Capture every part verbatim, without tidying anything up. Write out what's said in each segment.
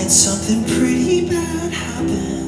night something pretty bad happened.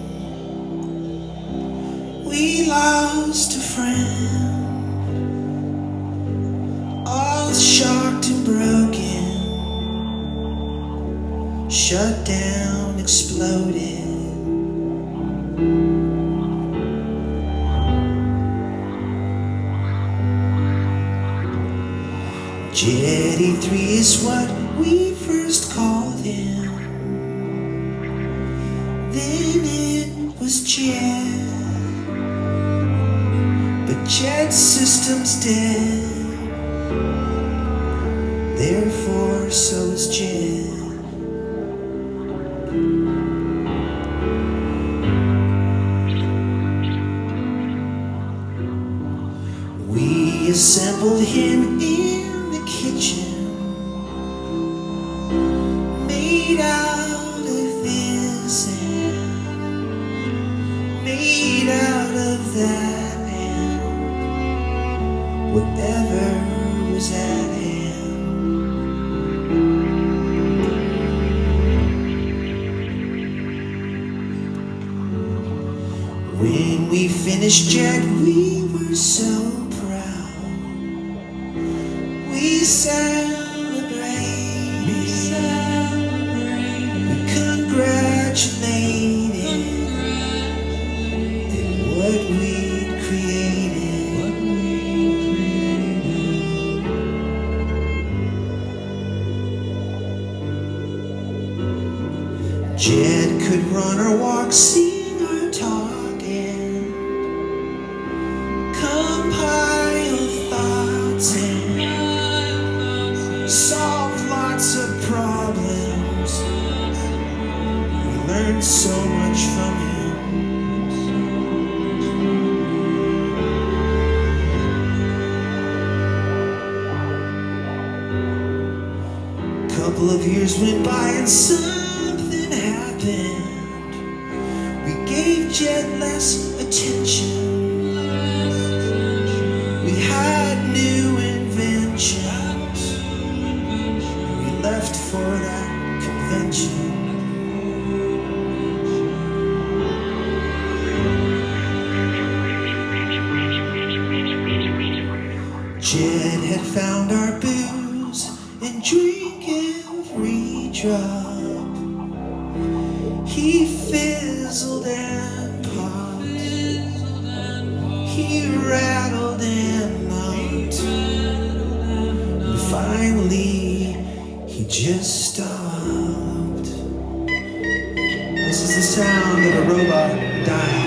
We lost a friend, all shocked and broken, shut down, exploded. Jetty three is what we first called him. Then it was Jet, but Jet system's dead, therefore so is Jet. We assembled him in the kitchen, made out of this and made out of that, and whatever was at hand. When we finished Jet, we were so proud. We celebrated, we, celebrated. We congratulated in what we'd created. What we'd created. Jet could run or walk, sing or talk, and compile thoughts and solve lots of problems. We learned so much from him. Couple of years went by and something happened. We gave Jet less attention. We had new inventions. We left for that convention. Jet had found our booze and drank every drop. He fizzled and popped. He rattled and knocked. And finally, he just stopped. This is the sound of a robot dying.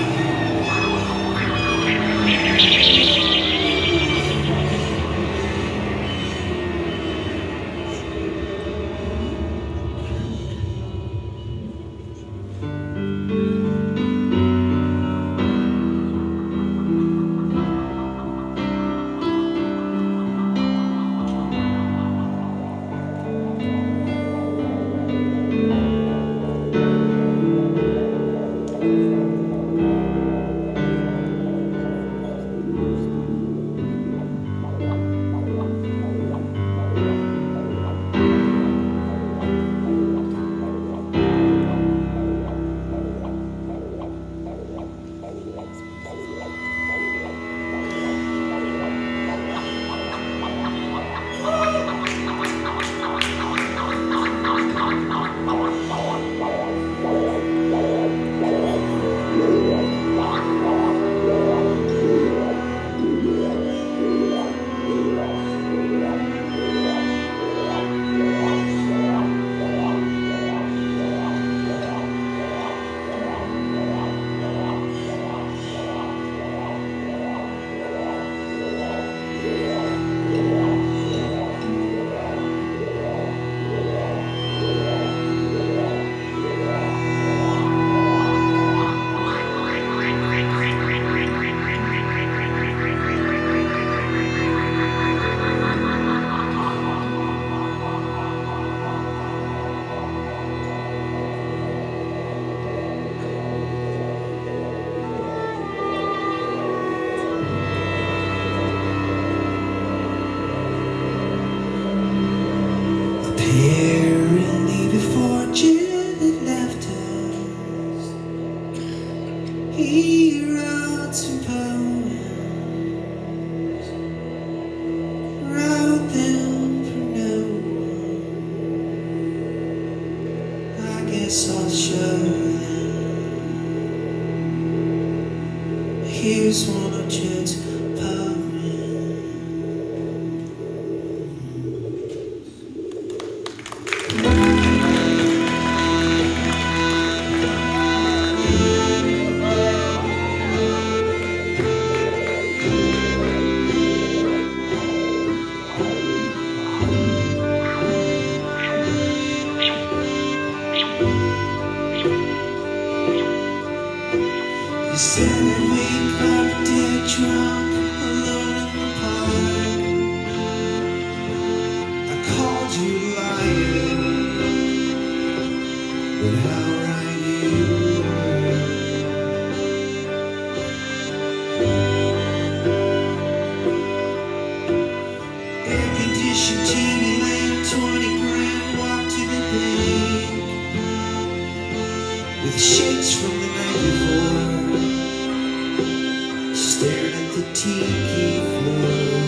tiki floor.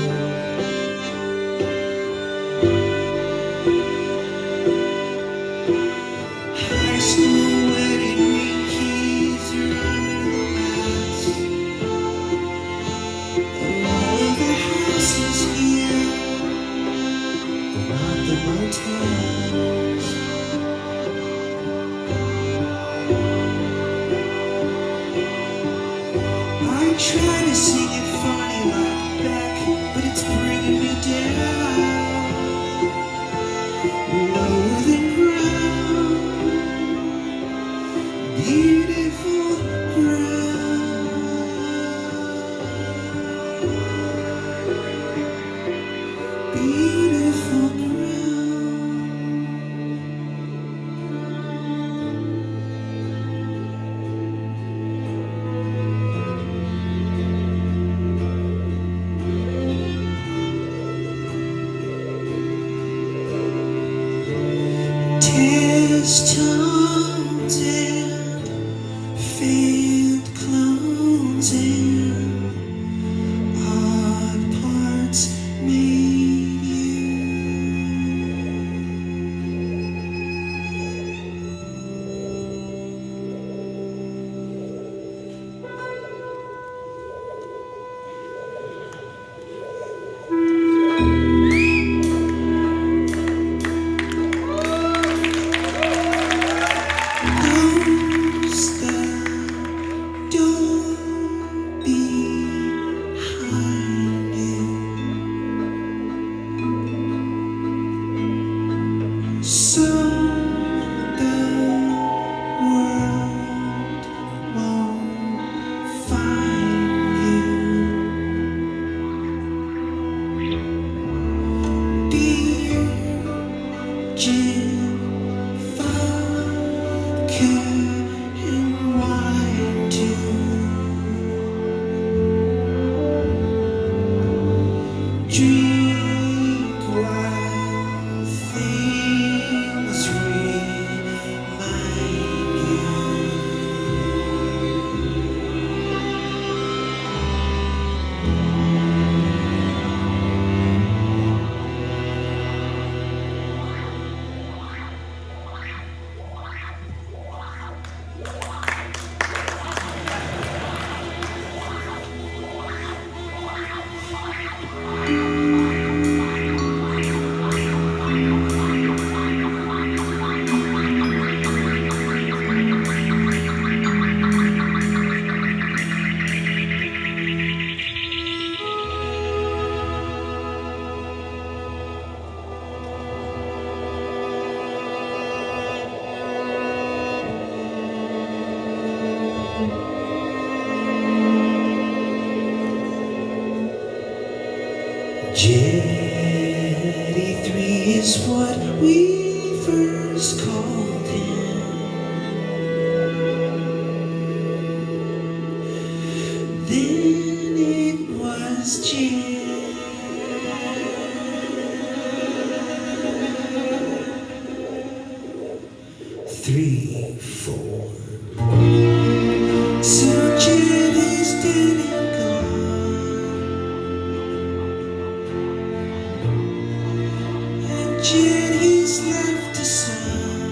High school wedding ring keys are under the mats of all of the houses here, but not the motels. I try to sing it funny like Beck, but it's bringing me down lower than ground. Beautiful ground. Beautiful ground. Test tones and failed clones and odd parts made you. Don't stop, don't be behind it. So the world won't find you. Dear Jim, vodka and wine too. Drink while things remind you. Jetty three is what we first called him. Then it was Jet three four. So Jet is dead and gone. Jet, he's left a son,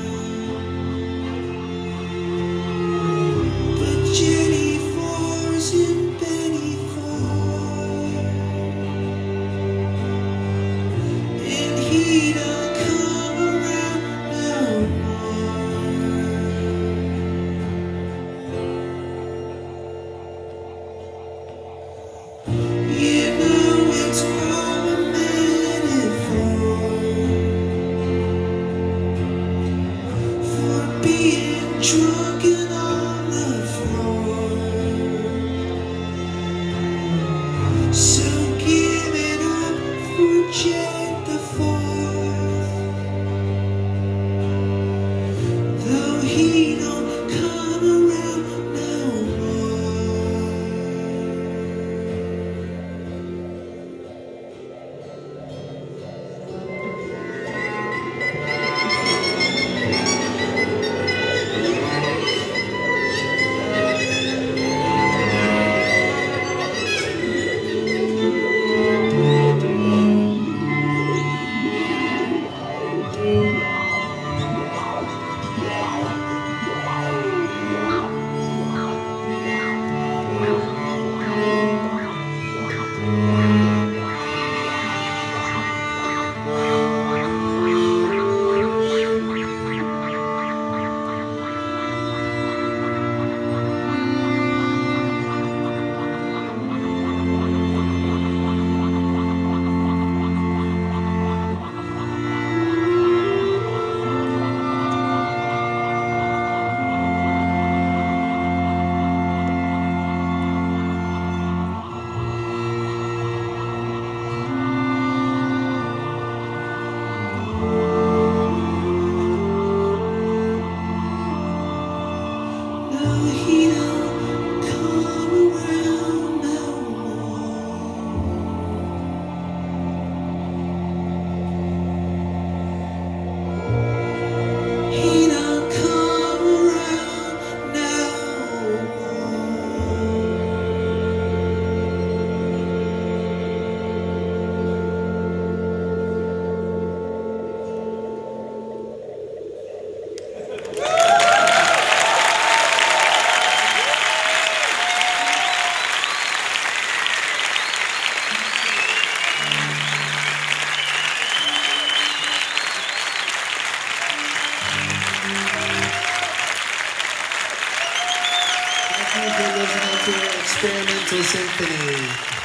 but Jetty fours and Betty four, and he don't come around no more. for listening to Experimental Symphony.